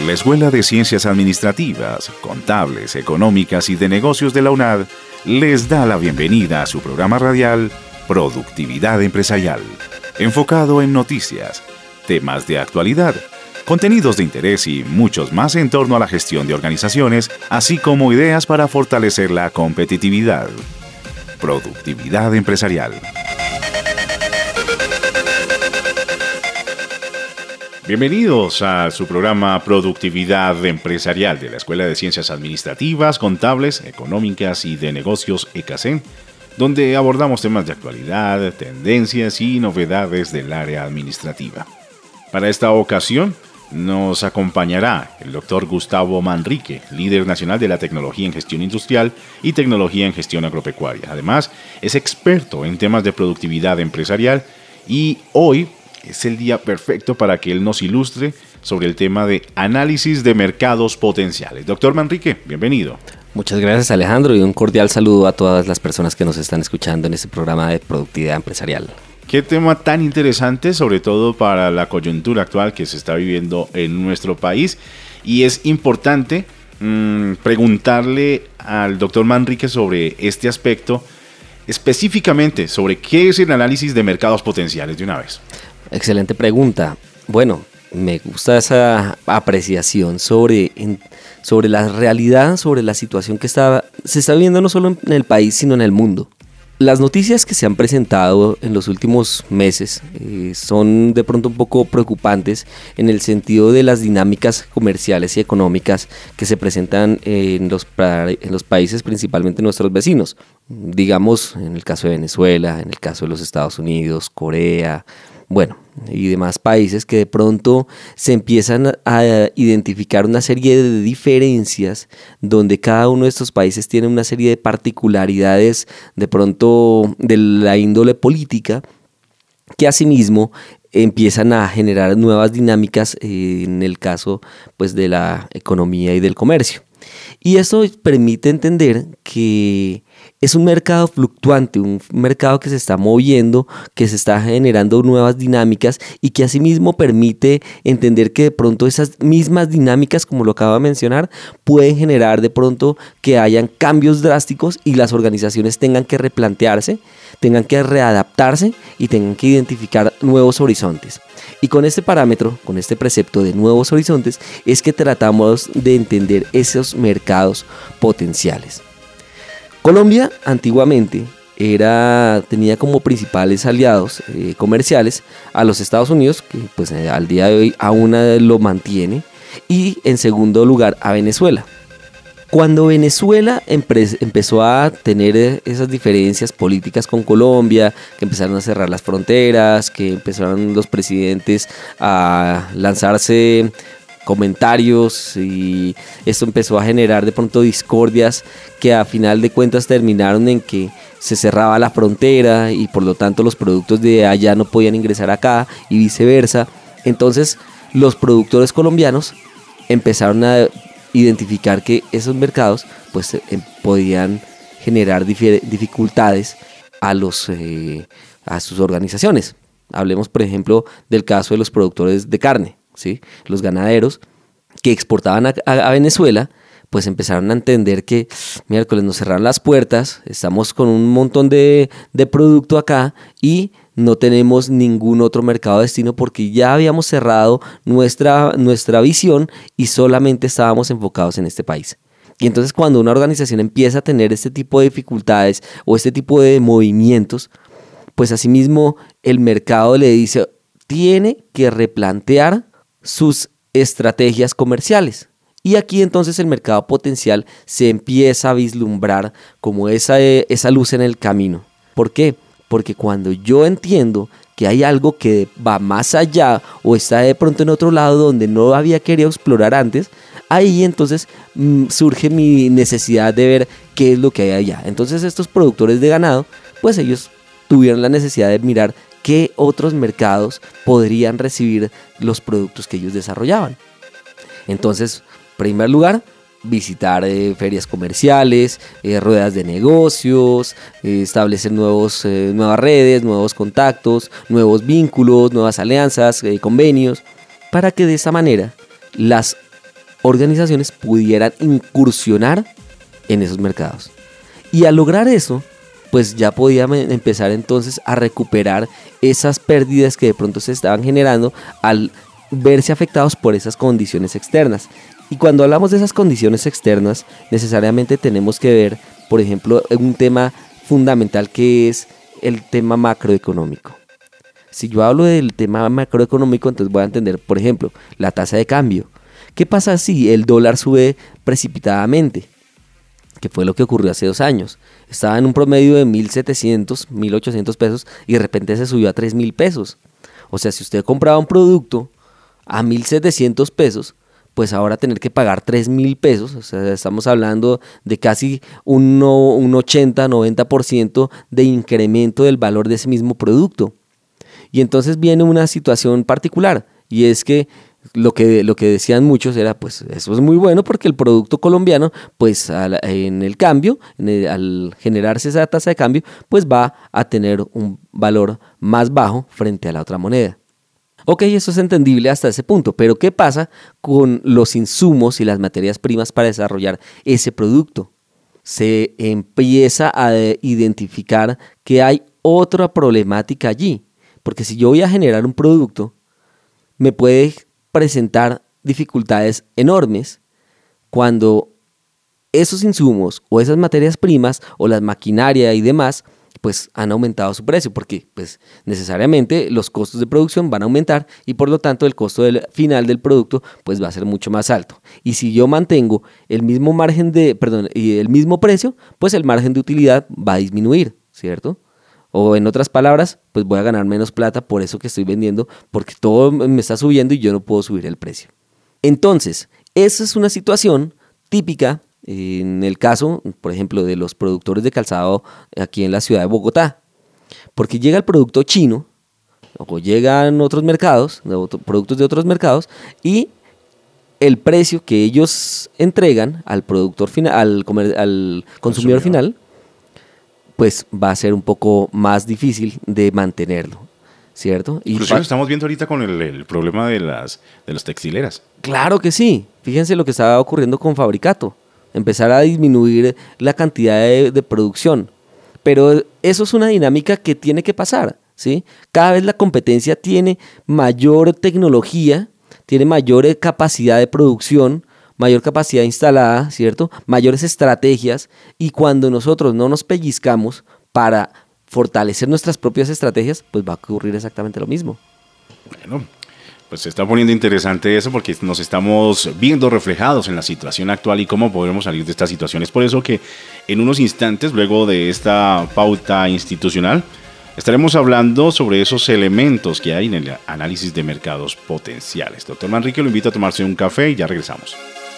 La Escuela de Ciencias Administrativas, Contables, Económicas y de Negocios de la UNAD les da la bienvenida a su programa radial Productividad Empresarial, enfocado en noticias, temas de actualidad, contenidos de interés y muchos más en torno a la gestión de organizaciones, así como ideas para fortalecer la competitividad. Productividad Empresarial. Bienvenidos a su programa Productividad Empresarial de la Escuela de Ciencias Administrativas, Contables, Económicas y de Negocios ECACEN, donde abordamos temas de actualidad, tendencias y novedades del área administrativa. Para esta ocasión nos acompañará el Dr. Gustavo Manrique, líder nacional de la tecnología en gestión industrial y tecnología en gestión agropecuaria. Además, es experto en temas de productividad empresarial y hoy es el día perfecto para que él nos ilustre sobre el tema de análisis de mercados potenciales. Doctor Manrique, bienvenido. Muchas gracias, Alejandro, y un cordial saludo a todas las personas que nos están escuchando en este programa de productividad empresarial. Qué tema tan interesante, sobre todo para la coyuntura actual que se está viviendo en nuestro país. Y es importante preguntarle al doctor Manrique sobre este aspecto, específicamente sobre qué es el análisis de mercados potenciales de una vez. Excelente pregunta. Bueno, me gusta esa apreciación sobre la realidad, sobre la situación que se está viviendo no solo en el país, sino en el mundo. Las noticias que se han presentado en los últimos meses son de pronto un poco preocupantes en el sentido de las dinámicas comerciales y económicas que se presentan en los países, principalmente nuestros vecinos. Digamos, en el caso de Venezuela, en el caso de los Estados Unidos, Corea, y demás países que de pronto se empiezan a identificar una serie de diferencias donde cada uno de estos países tiene una serie de particularidades de pronto de la índole política que asimismo empiezan a generar nuevas dinámicas en el caso pues de la economía y del comercio. Y eso permite entender que es un mercado fluctuante, un mercado que se está moviendo, que se está generando nuevas dinámicas y que asimismo permite entender que de pronto esas mismas dinámicas, como lo acabo de mencionar, pueden generar de pronto que hayan cambios drásticos y las organizaciones tengan que replantearse, tengan que readaptarse y tengan que identificar nuevos horizontes. Y con este parámetro, con este precepto de nuevos horizontes, es que tratamos de entender esos mercados potenciales. Colombia antiguamente tenía como principales aliados comerciales a los Estados Unidos, que pues al día de hoy aún lo mantiene, y en segundo lugar a Venezuela. Cuando Venezuela empezó a tener esas diferencias políticas con Colombia, que empezaron a cerrar las fronteras, que empezaron los presidentes a lanzarse comentarios y esto empezó a generar de pronto discordias que a final de cuentas terminaron en que se cerraba la frontera y por lo tanto los productos de allá no podían ingresar acá y viceversa. Entonces los productores colombianos empezaron a identificar que esos mercados pues podían generar dificultades a sus organizaciones. Hablemos por ejemplo del caso de los productores de carne, ¿sí? Los ganaderos que exportaban a Venezuela pues empezaron a entender que miércoles nos cerraron las puertas, estamos con un montón de producto acá y no tenemos ningún otro mercado de destino porque ya habíamos cerrado nuestra visión y solamente estábamos enfocados en este país. Y entonces cuando una organización empieza a tener este tipo de dificultades o este tipo de movimientos, pues asimismo el mercado le dice, tiene que replantear sus estrategias comerciales. Y aquí entonces el mercado potencial se empieza a vislumbrar como esa luz en el camino. ¿Por qué? Porque cuando yo entiendo que hay algo que va más allá o está de pronto en otro lado donde no había querido explorar antes, ahí entonces surge mi necesidad de ver qué es lo que hay allá. Entonces estos productores de ganado, pues ellos tuvieron la necesidad de mirar qué otros mercados podrían recibir los productos que ellos desarrollaban. Entonces, en primer lugar, visitar ferias comerciales, ruedas de negocios, establecer nuevas redes, nuevos contactos, nuevos vínculos, nuevas alianzas, convenios, para que de esa manera las organizaciones pudieran incursionar en esos mercados. Y al lograr eso, pues ya podían empezar entonces a recuperar esas pérdidas que de pronto se estaban generando al verse afectados por esas condiciones externas. Y cuando hablamos de esas condiciones externas, necesariamente tenemos que ver, por ejemplo, un tema fundamental que es el tema macroeconómico. Si yo hablo del tema macroeconómico, entonces voy a entender, por ejemplo, la tasa de cambio. ¿Qué pasa si el dólar sube precipitadamente? Que fue lo que ocurrió hace 2 años. Estaba en un promedio de 1.700, 1.800 pesos y de repente se subió a 3.000 pesos. O sea, si usted compraba un producto a 1.700 pesos, pues ahora tener que pagar 3.000 pesos, o sea, estamos hablando de casi un 80-90% de incremento del valor de ese mismo producto. Y entonces viene una situación particular, y es que lo que decían muchos era, pues eso es muy bueno porque el producto colombiano, pues en el cambio, al generarse esa tasa de cambio, pues va a tener un valor más bajo frente a la otra moneda. Ok, eso es entendible hasta ese punto, pero ¿qué pasa con los insumos y las materias primas para desarrollar ese producto? Se empieza a identificar que hay otra problemática allí, porque si yo voy a generar un producto, me puede presentar dificultades enormes cuando esos insumos o esas materias primas o la maquinaria y demás pues han aumentado su precio, porque pues necesariamente los costos de producción van a aumentar y por lo tanto el costo final del producto pues va a ser mucho más alto. Y si yo mantengo el mismo el mismo precio, pues el margen de utilidad va a disminuir, ¿cierto? O en otras palabras, pues voy a ganar menos plata por eso que estoy vendiendo, porque todo me está subiendo y yo no puedo subir el precio. Entonces, esa es una situación típica en el caso, por ejemplo, de los productores de calzado aquí en la ciudad de Bogotá, porque llega el producto chino o llegan otros mercados, productos de otros mercados, y el precio que ellos entregan al productor final, al consumidor final, pues va a ser un poco más difícil de mantenerlo, ¿cierto? Inclusive estamos viendo ahorita con el problema de las textileras. Claro que sí. Fíjense lo que estaba ocurriendo con Fabricato. Empezar a disminuir la cantidad de producción. Pero eso es una dinámica que tiene que pasar, ¿sí? Cada vez la competencia tiene mayor tecnología, tiene mayor capacidad de producción, mayor capacidad instalada, ¿cierto? Mayores estrategias, y cuando nosotros no nos pellizcamos para fortalecer nuestras propias estrategias, pues va a ocurrir exactamente lo mismo. Bueno, pues se está poniendo interesante eso porque nos estamos viendo reflejados en la situación actual y cómo podremos salir de esta situación. Es por eso que en unos instantes, luego de esta pauta institucional, estaremos hablando sobre esos elementos que hay en el análisis de mercados potenciales. Doctor Manrique, lo invito a tomarse un café y ya regresamos.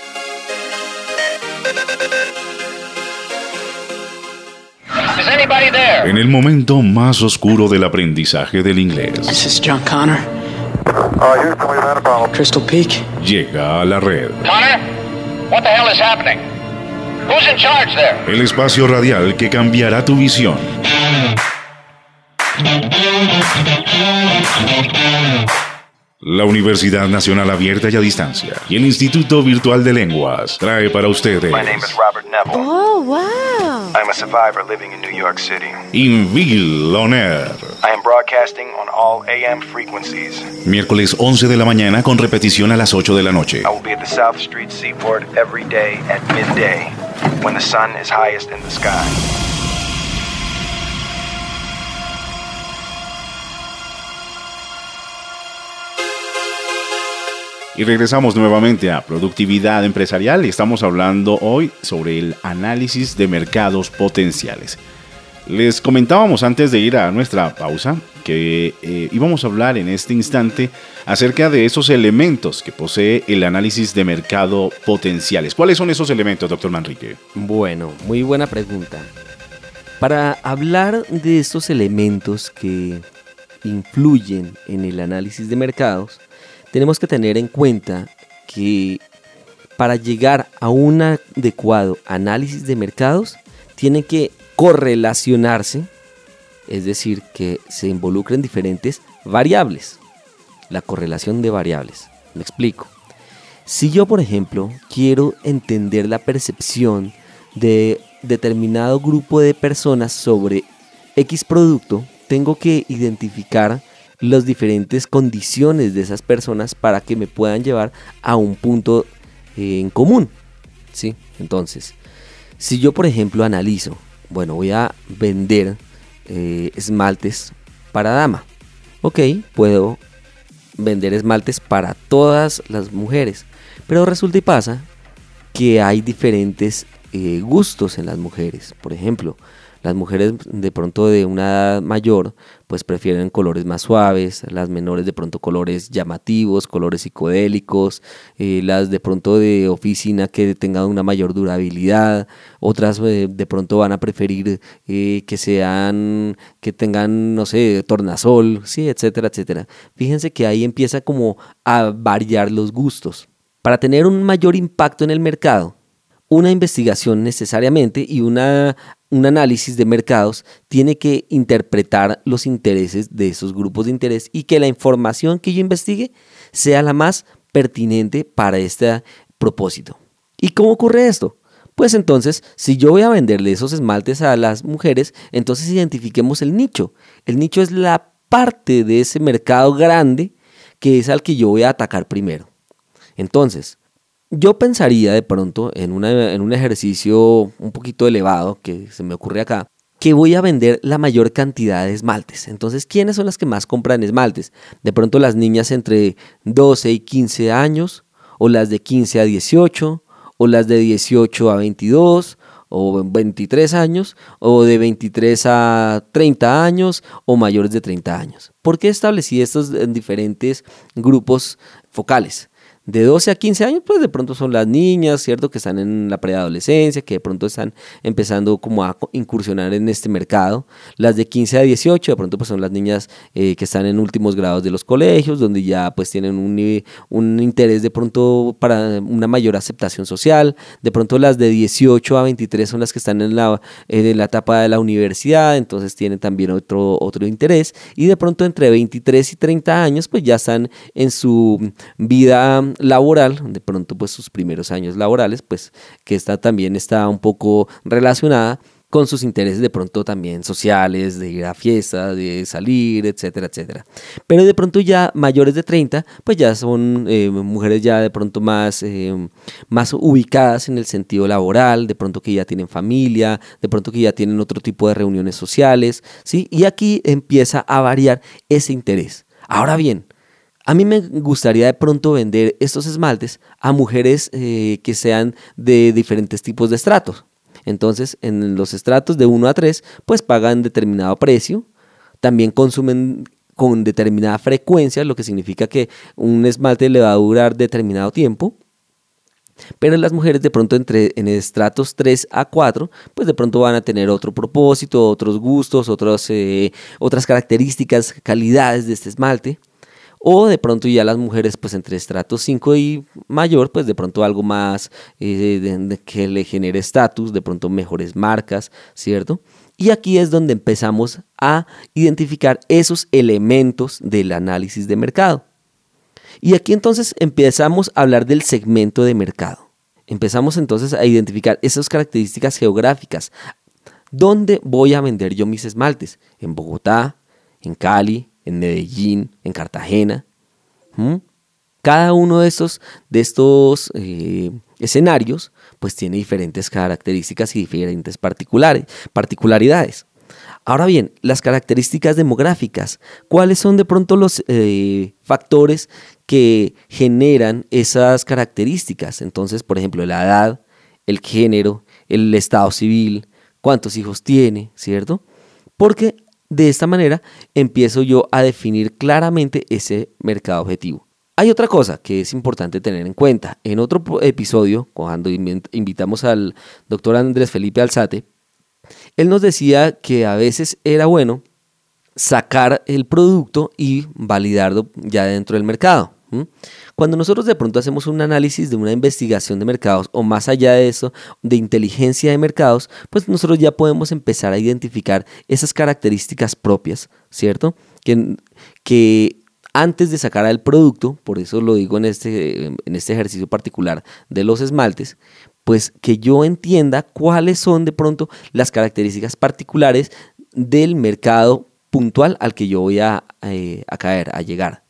En el momento más oscuro del aprendizaje del inglés, This is John Connor. Crystal Peak. llega a la red. Connor? What the hell is happening? Who's in charge there? El espacio radial que cambiará tu visión. La Universidad Nacional Abierta y a Distancia y el Instituto Virtual de Lenguas trae para ustedes My name is Robert Neville. Oh, wow. I'm a survivor living in New York City. Inville On Air. I am broadcasting on all AM frequencies. Miércoles 11 de la mañana con repetición a las 8 de la noche. I will be at the South Street Seaport every day at midday when the sun is highest in the sky. Y regresamos nuevamente a Productividad Empresarial y estamos hablando hoy sobre el análisis de mercados potenciales. Les comentábamos antes de ir a nuestra pausa que íbamos a hablar en este instante acerca de esos elementos que posee el análisis de mercado potenciales. ¿Cuáles son esos elementos, doctor Manrique? Bueno, muy buena pregunta. Para hablar de estos elementos que influyen en el análisis de mercados, tenemos que tener en cuenta que para llegar a un adecuado análisis de mercados, tiene que correlacionarse, es decir, que se involucren diferentes variables. La correlación de variables. Me explico. Si yo, por ejemplo, quiero entender la percepción de determinado grupo de personas sobre X producto, tengo que identificar las diferentes condiciones de esas personas para que me puedan llevar a un punto en común, ¿sí? Entonces, si yo, por ejemplo, analizo, bueno, voy a vender esmaltes para dama. Ok, puedo vender esmaltes para todas las mujeres, pero resulta y pasa que hay diferentes gustos en las mujeres. Por ejemplo, las mujeres de pronto de una edad mayor pues prefieren colores más suaves, las menores de pronto colores llamativos, colores psicodélicos, las de pronto de oficina que tengan una mayor durabilidad, otras de pronto van a preferir que tengan, no sé, tornasol, sí, etcétera, etcétera. Fíjense que ahí empieza como a variar los gustos. Para tener un mayor impacto en el mercado, una investigación necesariamente y un análisis de mercados tiene que interpretar los intereses de esos grupos de interés y que la información que yo investigue sea la más pertinente para este propósito. ¿Y cómo ocurre esto? Pues entonces, si yo voy a venderle esos esmaltes a las mujeres, entonces identifiquemos el nicho. El nicho es la parte de ese mercado grande que es al que yo voy a atacar primero. Entonces, yo pensaría de pronto en un ejercicio un poquito elevado que se me ocurre acá, que voy a vender la mayor cantidad de esmaltes. Entonces, ¿quiénes son las que más compran esmaltes? De pronto las niñas entre 12 y 15 años, o las de 15 a 18, o las de 18 a 22, o 23 años, o de 23 a 30 años, o mayores de 30 años. ¿Por qué establecí estos diferentes grupos focales? De 12 a 15 años, pues de pronto son las niñas, ¿cierto? Que están en la preadolescencia, que de pronto están empezando como a incursionar en este mercado. Las de 15 a 18, de pronto pues son las niñas que están en últimos grados de los colegios, donde ya pues tienen un interés de pronto para una mayor aceptación social. De pronto las de 18 a 23 son las que están en la etapa de la universidad, entonces tienen también otro interés. Y de pronto entre 23 y 30 años, pues ya están en su vida laboral, de pronto pues sus primeros años laborales, pues que también está un poco relacionada con sus intereses de pronto también sociales, de ir a fiestas, de salir, etcétera, etcétera. Pero de pronto ya mayores de 30, pues ya son mujeres ya de pronto más ubicadas en el sentido laboral, de pronto que ya tienen familia, de pronto que ya tienen otro tipo de reuniones sociales, ¿sí? Y aquí empieza a variar ese interés. Ahora bien, a mí me gustaría de pronto vender estos esmaltes a mujeres que sean de diferentes tipos de estratos. Entonces, en los estratos de 1 a 3, pues pagan determinado precio. También consumen con determinada frecuencia, lo que significa que un esmalte le va a durar determinado tiempo. Pero las mujeres de pronto en estratos 3 a 4, pues de pronto van a tener otro propósito, otros gustos, otras características, calidades de este esmalte. O de pronto ya las mujeres pues entre estratos 5 y mayor, pues de pronto algo más que le genere estatus, de pronto mejores marcas, ¿cierto? Y aquí es donde empezamos a identificar esos elementos del análisis de mercado. Y aquí entonces empezamos a hablar del segmento de mercado. Empezamos entonces a identificar esas características geográficas. ¿Dónde voy a vender yo mis esmaltes? ¿En Bogotá? ¿En Cali? ¿En Medellín? ¿En Cartagena? Cada uno de estos escenarios pues tiene diferentes características y diferentes particularidades. Ahora bien, las características demográficas, ¿cuáles son de pronto los factores que generan esas características? Entonces, por ejemplo, la edad, el género, el estado civil, cuántos hijos tiene, ¿cierto? Porque de esta manera empiezo yo a definir claramente ese mercado objetivo. Hay otra cosa que es importante tener en cuenta. En otro episodio, cuando invitamos al doctor Andrés Felipe Alzate, él nos decía que a veces era bueno sacar el producto y validarlo ya dentro del mercado. Cuando nosotros de pronto hacemos un análisis de una investigación de mercados o más allá de eso, de inteligencia de mercados, pues nosotros ya podemos empezar a identificar esas características propias, ¿cierto? Que antes de sacar el producto, por eso lo digo en este ejercicio particular de los esmaltes, pues que yo entienda cuáles son de pronto las características particulares del mercado puntual al que yo voy a llegar.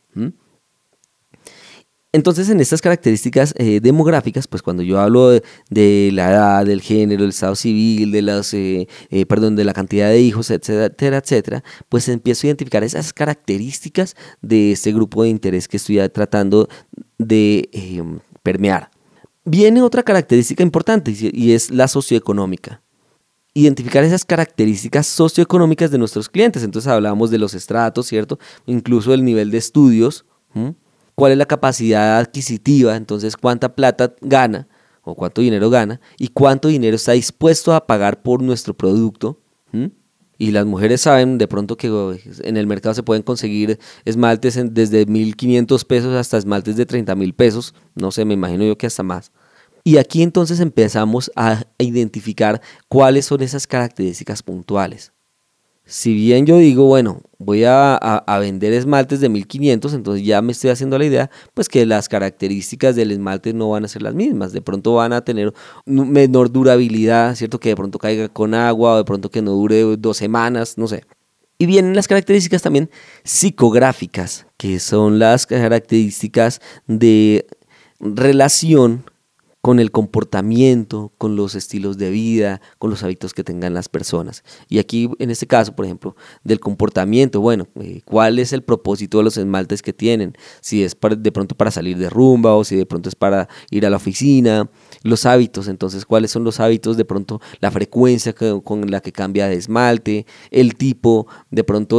Entonces, en estas características demográficas, pues cuando yo hablo de la edad, del género, del estado civil, de la cantidad de hijos, etcétera, etcétera, pues empiezo a identificar esas características de este grupo de interés que estoy tratando de permear. Viene otra característica importante y es la socioeconómica. Identificar esas características socioeconómicas de nuestros clientes. Entonces hablábamos de los estratos, ¿cierto? Incluso del nivel de estudios. ¿Cuál es la capacidad adquisitiva? Entonces, ¿cuánta plata gana o cuánto dinero gana? ¿Y cuánto dinero está dispuesto a pagar por nuestro producto? Y las mujeres saben de pronto que en el mercado se pueden conseguir esmaltes desde 1.500 pesos hasta esmaltes de 30.000 pesos. No sé, me imagino yo que hasta más. Y aquí entonces empezamos a identificar cuáles son esas características puntuales. Si bien yo digo, bueno, voy a vender esmaltes de 1.500, entonces ya me estoy haciendo la idea, pues que las características del esmalte no van a ser las mismas. De pronto van a tener menor durabilidad, ¿cierto? Que de pronto caiga con agua o de pronto que no dure 2 semanas, no sé. Y vienen las características también psicográficas, que son las características de relación con el comportamiento, con los estilos de vida, con los hábitos que tengan las personas. Y aquí, en este caso, por ejemplo, del comportamiento, bueno, ¿cuál es el propósito de los esmaltes que tienen? Si es de pronto para salir de rumba o si de pronto es para ir a la oficina. Los hábitos, entonces, ¿cuáles son los hábitos? De pronto, la frecuencia con la que cambia de esmalte, el tipo, de pronto,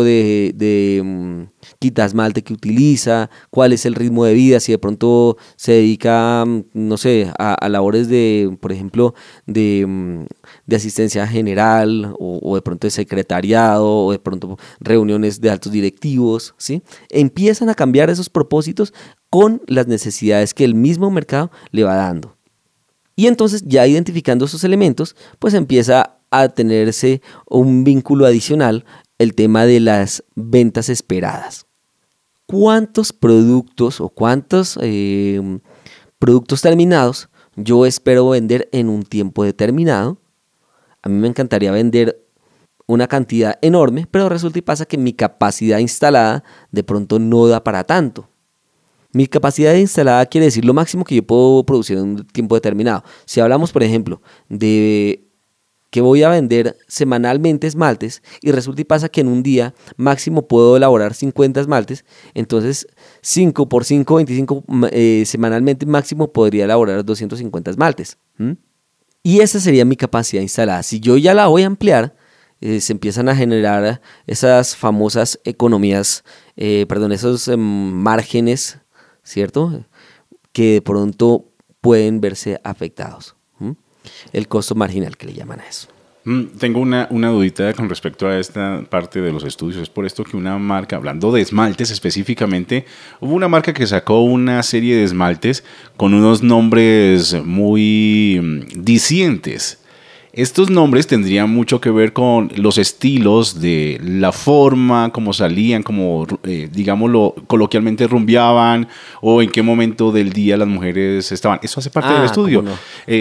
de quita esmalte que utiliza, cuál es el ritmo de vida, si de pronto se dedica, no sé, a labores de, por ejemplo, de asistencia general o de pronto de secretariado o de pronto reuniones de altos directivos, ¿sí? Empiezan a cambiar esos propósitos con las necesidades que el mismo mercado le va dando. Y entonces, ya identificando esos elementos, pues empieza a tenerse un vínculo adicional el tema de las ventas esperadas. ¿Cuántos productos o cuántos productos terminados yo espero vender en un tiempo determinado? A mí me encantaría vender una cantidad enorme, pero resulta y pasa que mi capacidad instalada de pronto no da para tanto. Mi capacidad instalada quiere decir lo máximo que yo puedo producir en un tiempo determinado. Si hablamos, por ejemplo, de que voy a vender semanalmente esmaltes y resulta y pasa que en un día máximo puedo elaborar 50 esmaltes, entonces 5 por 5, 25 semanalmente máximo podría elaborar 250 esmaltes. Y esa sería mi capacidad instalada. Si yo ya la voy a ampliar, se empiezan a generar esas famosas economías, esos márgenes, ¿cierto? Que de pronto pueden verse afectados. El costo marginal que le llaman a eso. Tengo una dudita con respecto a esta parte de los estudios. Es por esto que una marca, hablando de esmaltes específicamente, hubo una marca que sacó una serie de esmaltes con unos nombres muy dicientes. Estos nombres tendrían mucho que ver con los estilos de la forma, cómo salían, cómo, digámoslo, coloquialmente rumbeaban o en qué momento del día las mujeres estaban. Eso hace parte del estudio. No.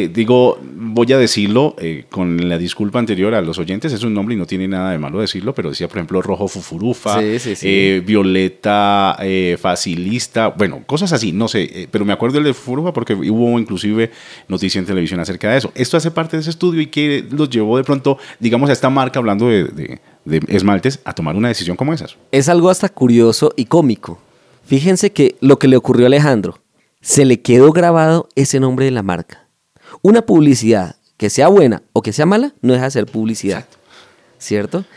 Voy a decirlo con la disculpa anterior a los oyentes, es un nombre y no tiene nada de malo decirlo, pero decía, por ejemplo, rojo fufurufa, sí. violeta facilista, bueno, cosas así, no sé, pero me acuerdo del de fufurufa porque hubo inclusive noticia en televisión acerca de eso. Esto hace parte de ese estudio y que los llevó de pronto, digamos, a esta marca, hablando de esmaltes, a tomar una decisión como esa. Es algo hasta curioso y cómico. Fíjense que lo que le ocurrió a Alejandro, se le quedó grabado ese nombre de la marca. Una publicidad, que sea buena o que sea mala, no deja de ser publicidad. Exacto. ¿Cierto?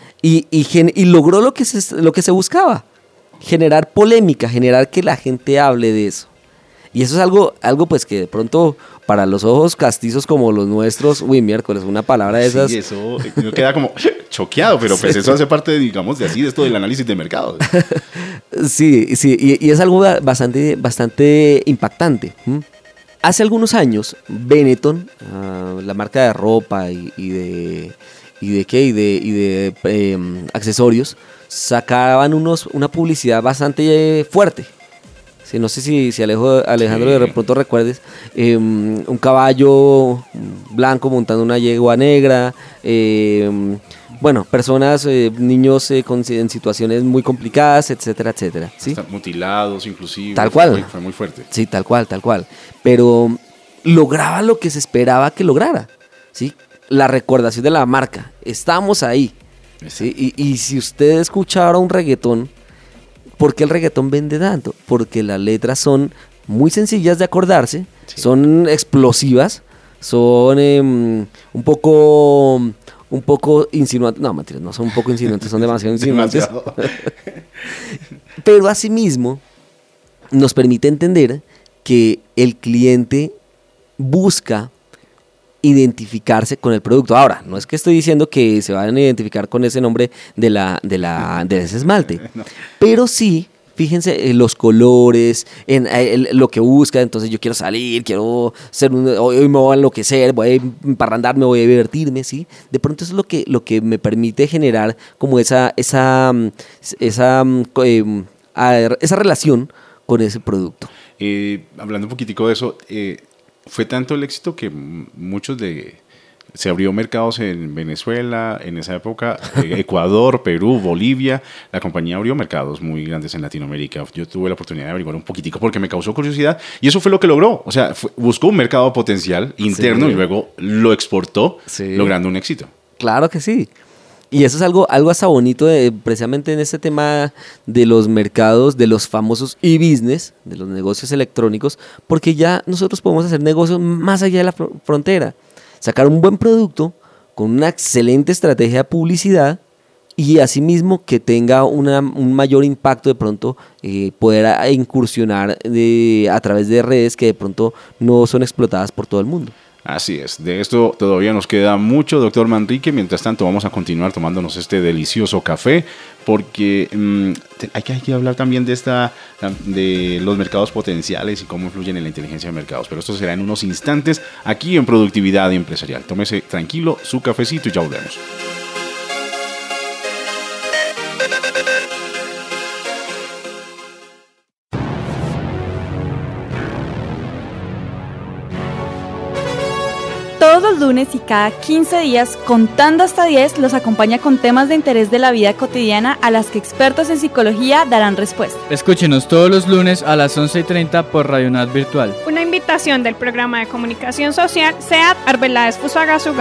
Y logró lo que se buscaba, generar polémica, generar que la gente hable de eso. Y eso es algo pues que de pronto para los ojos castizos como los nuestros, miércoles, una palabra de esas. Sí, eso me queda como choqueado, pero pues eso hace parte, digamos, de esto del análisis de mercado. Sí, y es algo bastante impactante. Hace algunos años, Benetton, la marca de ropa y accesorios, sacaban una publicidad bastante fuerte. Sí, no sé si Alejandro de pronto recuerdes, un caballo blanco montando una yegua negra, bueno, personas, niños en situaciones muy complicadas, etcétera, etcétera. ¿Sí? Están mutilados inclusive. Tal cual. Fue muy fuerte. Sí, tal cual. Pero lograba lo que se esperaba que lograra, ¿sí? La recordación de la marca. Estamos ahí. ¿Sí? Y si usted escucha ahora un reggaetón, ¿por qué el reggaetón vende tanto? Porque las letras son muy sencillas de acordarse, sí. Son explosivas, son un poco insinuantes. No, mentiras, no son un poco insinuantes, son demasiado insinuantes. Pero asimismo nos permite entender que el cliente busca identificarse con el producto. Ahora, no es que estoy diciendo que se vayan a identificar con ese nombre de ese esmalte, no. Pero sí, fíjense en los colores, en lo que busca. Entonces yo quiero salir, quiero hoy me voy a enloquecer, voy a emparrandarme, voy a divertirme, ¿sí? De pronto eso es lo que me permite generar como esa relación con ese producto. Hablando un poquitico de eso, fue tanto el éxito que se abrió mercados en Venezuela, en esa época, Ecuador, Perú, Bolivia. La compañía abrió mercados muy grandes en Latinoamérica. Yo tuve la oportunidad de averiguar un poquitico porque me causó curiosidad y eso fue lo que logró. O sea, buscó un mercado potencial interno, sí. Y luego lo exportó, sí. Logrando un éxito. Claro que sí. Y eso es algo hasta bonito precisamente en este tema de los mercados, de los famosos e-business, de los negocios electrónicos, porque ya nosotros podemos hacer negocios más allá de la frontera. Sacar un buen producto con una excelente estrategia de publicidad y asimismo que tenga un mayor impacto de pronto, poder incursionar a través de redes que de pronto no son explotadas por todo el mundo. Así es, de esto todavía nos queda mucho, doctor Manrique. Mientras tanto vamos a continuar tomándonos este delicioso café porque hay que hablar también de los mercados potenciales y cómo influyen en la inteligencia de mercados. Pero esto será en unos instantes aquí en Productividad Empresarial. Tómese tranquilo su cafecito y ya volvemos. Todos los lunes y cada 15 días, contando hasta 10, los acompaña con temas de interés de la vida cotidiana a las que expertos en psicología darán respuesta. Escúchenos todos los lunes a las 11:30 por Radio Nat Virtual. Una invitación del programa de comunicación social SEAT Arbeláez Fusagasugá.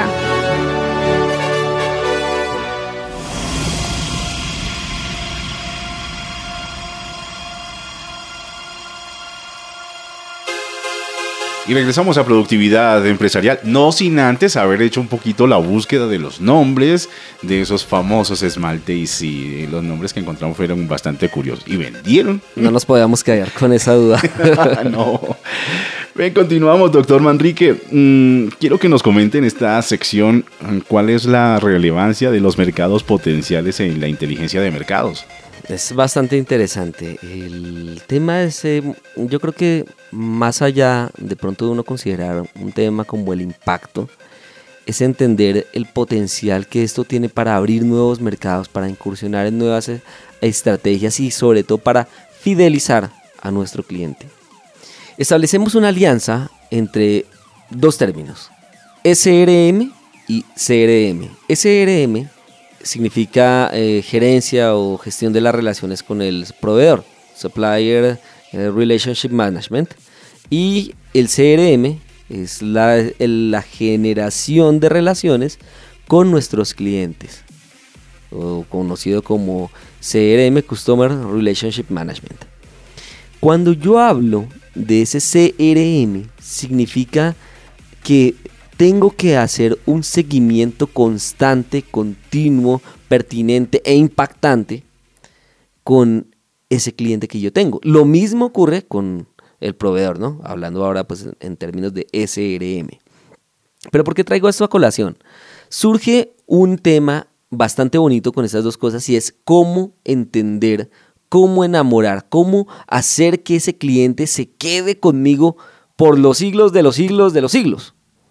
Y regresamos a Productividad Empresarial, no sin antes haber hecho un poquito la búsqueda de los nombres de esos famosos esmaltes. Y sí, los nombres que encontramos fueron bastante curiosos. ¿Y vendieron? No nos podíamos quedar con esa duda. No. Bien, continuamos, doctor Manrique. Quiero que nos comente en esta sección cuál es la relevancia de los mercados potenciales en la inteligencia de mercados. Es bastante interesante. El tema es, yo creo que más allá de pronto de uno considerar un tema como el impacto, es entender el potencial que esto tiene para abrir nuevos mercados, para incursionar en nuevas estrategias y sobre todo para fidelizar a nuestro cliente. Establecemos una alianza entre dos términos, SRM y CRM. SRM significa gerencia o gestión de las relaciones con el proveedor, Supplier Relationship Management, y el CRM es la generación de relaciones con nuestros clientes, o conocido como CRM, Customer Relationship Management. Cuando yo hablo de ese CRM, significa que tengo que hacer un seguimiento constante, continuo, pertinente e impactante con ese cliente que yo tengo. Lo mismo ocurre con el proveedor, ¿no? Hablando ahora pues en términos de SRM. Pero ¿por qué traigo esto a colación? Surge un tema bastante bonito con estas dos cosas y es cómo entender, cómo enamorar, cómo hacer que ese cliente se quede conmigo por los siglos de los siglos de los siglos.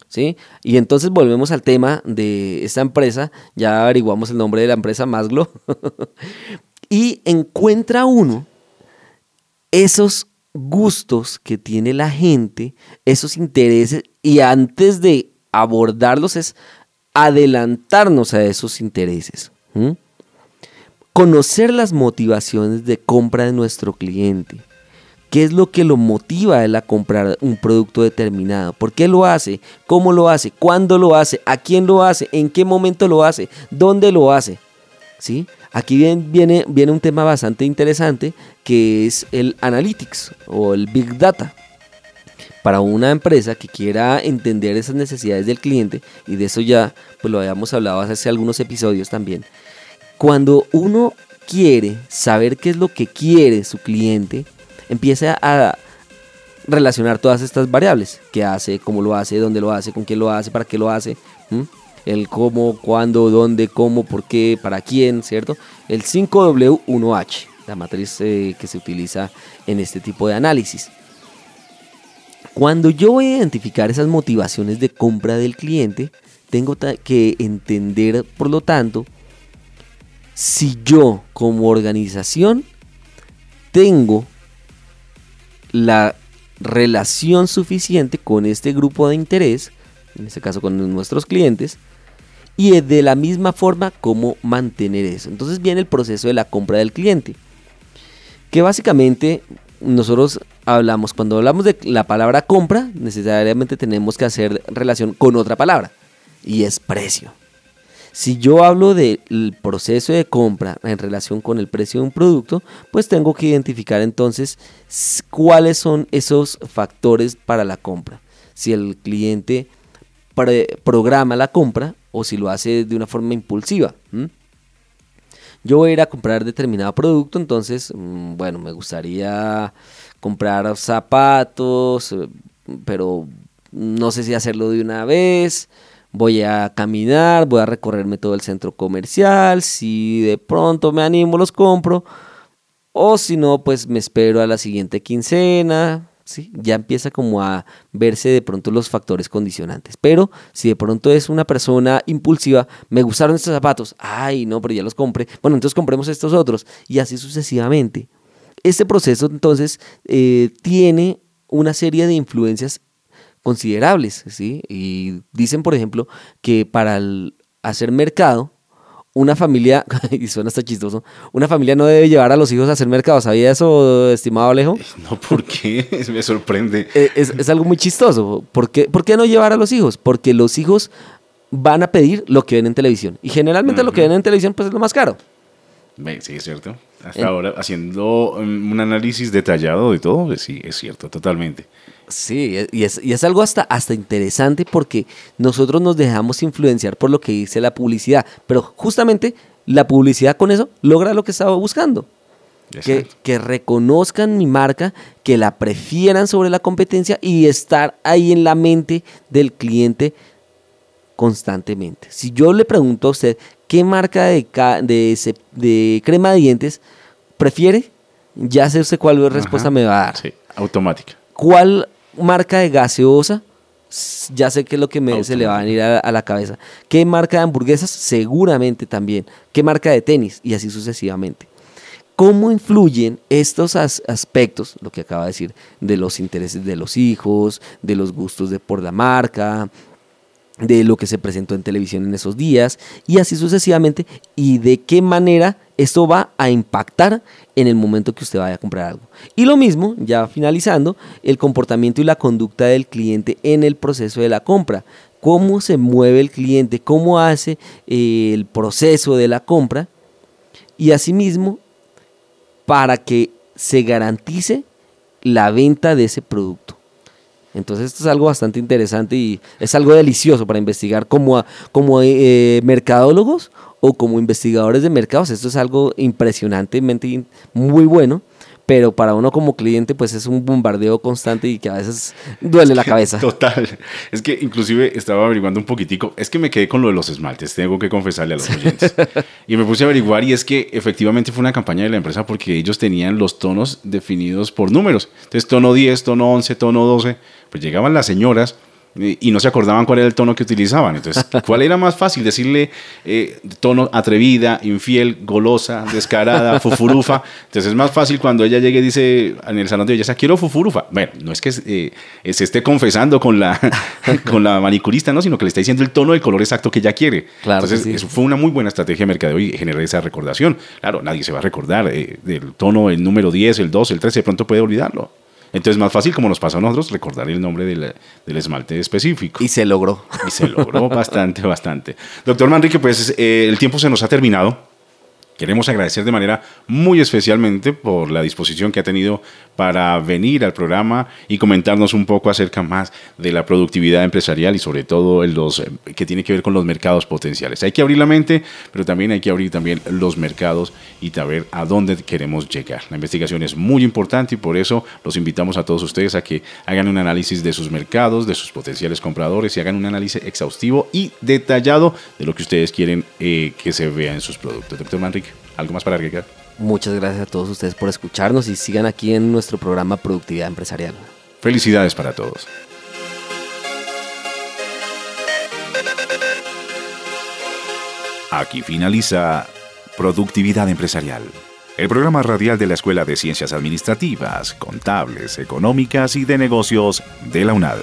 ¿sí? Y entonces volvemos al tema de esta empresa, ya averiguamos el nombre de la empresa, Maslow, y encuentra uno esos gustos que tiene la gente, esos intereses, y antes de abordarlos es adelantarnos a esos intereses. Conocer las motivaciones de compra de nuestro cliente. ¿Qué es lo que lo motiva a él a comprar un producto determinado? ¿Por qué lo hace? ¿Cómo lo hace? ¿Cuándo lo hace? ¿A quién lo hace? ¿En qué momento lo hace? ¿Dónde lo hace? ¿Sí? Aquí viene un tema bastante interesante, que es el analytics o el big data. Para una empresa que quiera entender esas necesidades del cliente, y de eso ya pues lo habíamos hablado hace algunos episodios también, cuando uno quiere saber qué es lo que quiere su cliente, empieza a relacionar todas estas variables: qué hace, cómo lo hace, dónde lo hace, con quién lo hace, para qué lo hace, el cómo, cuándo, dónde, cómo, por qué, para quién, ¿cierto? El 5W1H, la matriz que se utiliza en este tipo de análisis. Cuando yo voy a identificar esas motivaciones de compra del cliente, tengo que entender, por lo tanto, si yo como organización tengo la relación suficiente con este grupo de interés, en este caso con nuestros clientes, y de la misma forma cómo mantener eso. Entonces viene el proceso de la compra del cliente, que básicamente nosotros hablamos, cuando hablamos de la palabra compra, necesariamente tenemos que hacer relación con otra palabra, y es precio. Si yo hablo del proceso de compra en relación con el precio de un producto, pues tengo que identificar entonces cuáles son esos factores para la compra. Si el cliente programa la compra o si lo hace de una forma impulsiva. Yo voy a ir a comprar determinado producto, entonces, bueno, me gustaría comprar zapatos, pero no sé si hacerlo de una vez. Voy a caminar, voy a recorrerme todo el centro comercial, si de pronto me animo los compro, o si no, pues me espero a la siguiente quincena, ¿sí? Ya empieza como a verse de pronto los factores condicionantes. Pero si de pronto es una persona impulsiva, me gustaron estos zapatos, ay no, pero ya los compré, bueno, entonces compremos estos otros, y así sucesivamente. Este proceso entonces tiene una serie de influencias considerables, ¿sí? Y dicen, por ejemplo, que para hacer mercado, una familia, y suena hasta chistoso, una familia no debe llevar a los hijos a hacer mercado. ¿Sabía eso, estimado Alejo? No, ¿por qué? Me sorprende. Es algo muy chistoso. ¿Por qué no llevar a los hijos? Porque los hijos van a pedir lo que ven en televisión. Y generalmente lo que ven en televisión pues es lo más caro. Sí, es cierto. Hasta ahora, haciendo un análisis detallado de todo, pues sí, es cierto, totalmente. Sí, y es algo hasta interesante, porque nosotros nos dejamos influenciar por lo que dice la publicidad, pero justamente la publicidad con eso logra lo que estaba buscando. Que reconozcan mi marca, que la prefieran sobre la competencia y estar ahí en la mente del cliente constantemente. Si yo le pregunto a usted qué marca de crema de dientes prefiere, ya sé usted cuál respuesta me va a dar. Sí, automática. ¿Cuál marca de gaseosa? Ya sé qué es lo que se le va a venir a la cabeza. ¿Qué marca de hamburguesas? Seguramente también. ¿Qué marca de tenis? Y así sucesivamente. ¿Cómo influyen estos aspectos, lo que acaba de decir, de los intereses de los hijos, de los gustos por la marca, de lo que se presentó en televisión en esos días, y así sucesivamente, y de qué manera esto va a impactar en el momento que usted vaya a comprar algo? Y lo mismo, ya finalizando, el comportamiento y la conducta del cliente en el proceso de la compra. Cómo se mueve el cliente, cómo hace el proceso de la compra, y asimismo para que se garantice la venta de ese producto. Entonces esto es algo bastante interesante y es algo delicioso para investigar como mercadólogos o como investigadores de mercados. Esto es algo impresionantemente muy bueno, pero para uno como cliente pues es un bombardeo constante y que a veces duele la cabeza. Total. Es que inclusive estaba averiguando un poquitico, es que me quedé con lo de los esmaltes, tengo que confesarle a los oyentes. Y me puse a averiguar y es que efectivamente fue una campaña de la empresa porque ellos tenían los tonos definidos por números. Entonces tono 10, tono 11, tono 12, pues llegaban las señoras y no se acordaban cuál era el tono que utilizaban. Entonces, ¿cuál era más fácil? Decirle tono atrevida, infiel, golosa, descarada, fufurufa. Entonces es más fácil cuando ella llegue y dice en el salón de belleza, quiero fufurufa. Bueno, no es que se esté confesando con la manicurista, ¿no? Sino que le está diciendo el tono, el color exacto que ella quiere. Claro. Entonces, Sí. eso fue una muy buena estrategia de mercadeo y generar esa recordación. Claro, nadie se va a recordar del tono, el número 10, el 2, el 13, de pronto puede olvidarlo. Entonces, más fácil, como nos pasa a nosotros, recordar el nombre del esmalte específico. Y se logró. Y se logró bastante. Doctor Manrique, pues el tiempo se nos ha terminado. Queremos agradecer de manera muy especialmente por la disposición que ha tenido para venir al programa y comentarnos un poco acerca más de la productividad empresarial y sobre todo que tiene que ver con los mercados potenciales. Hay que abrir la mente, pero también hay que abrir también los mercados y saber a dónde queremos llegar. La investigación es muy importante y por eso los invitamos a todos ustedes a que hagan un análisis de sus mercados, de sus potenciales compradores y hagan un análisis exhaustivo y detallado de lo que ustedes quieren que se vea en sus productos. Doctor Manrique, ¿algo más para agregar? Muchas gracias a todos ustedes por escucharnos y sigan aquí en nuestro programa Productividad Empresarial. Felicidades para todos. Aquí finaliza Productividad Empresarial, el programa radial de la Escuela de Ciencias Administrativas, Contables, Económicas y de Negocios de la UNAD.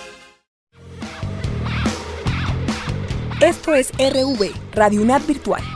Esto es RV, Radio UNAD Virtual.